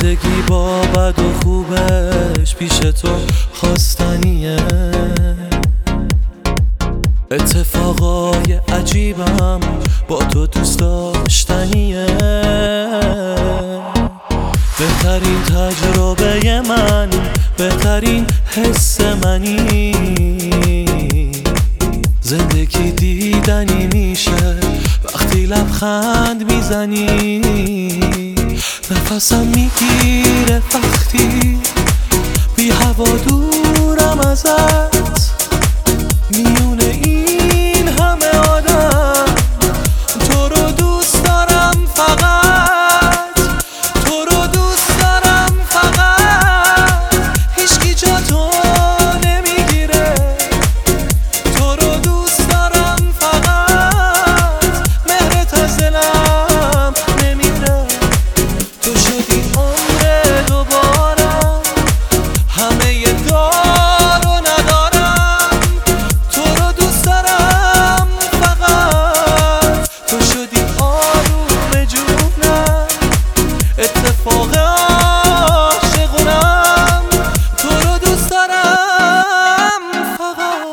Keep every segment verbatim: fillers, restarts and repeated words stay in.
زندگی با بد و خوبش پیش تو خواستنیه، اتفاقای عجیبم با تو دوست داشتنیه. بهترین تجربه من، بهترین حس منی، زندگی دیدنی میشه وقتی لبخند میزنی. نفسم میگیره وقتی بی هوا دورم ازت، میون این همه آدم تو رو دوست دارم، فقط تو رو دوست دارم، فقط هیچکی جا تو نمیگیره. تو رو دوست دارم، فقط مهرت از دلم نمیره. تو شدی عمر دوبارم، همه دار و ندارم. تو رو دوست دارم، فقط تو شدی آروم جونم، اتفاق عاشقونم. تو رو دوست دارم فقط.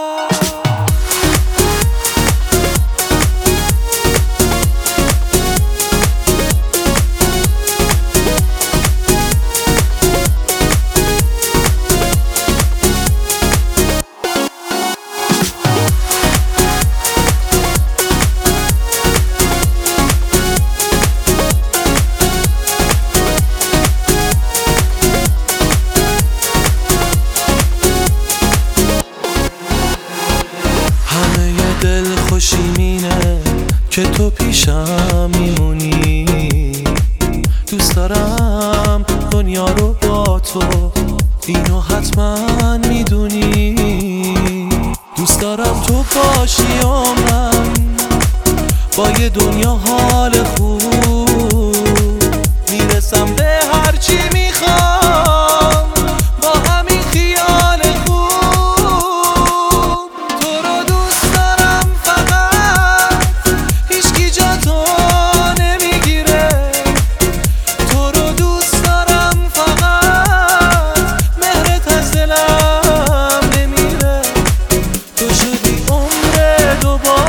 دل خوشی مینه که تو پیشم میمونی. دوست دارم دنیا رو با تو، اینو حتما میدونی. دوست دارم تو باشی عمرم، با یه دنیا حال خوب میرسم به هرچی میخوام، با همین خیال خوب. تو رو دوست دارم، فقط هیچکی جا تو نمیگیره. تو رو دوست دارم، فقط مهرت از دلم نمیره. تو شدی عمر دوباره،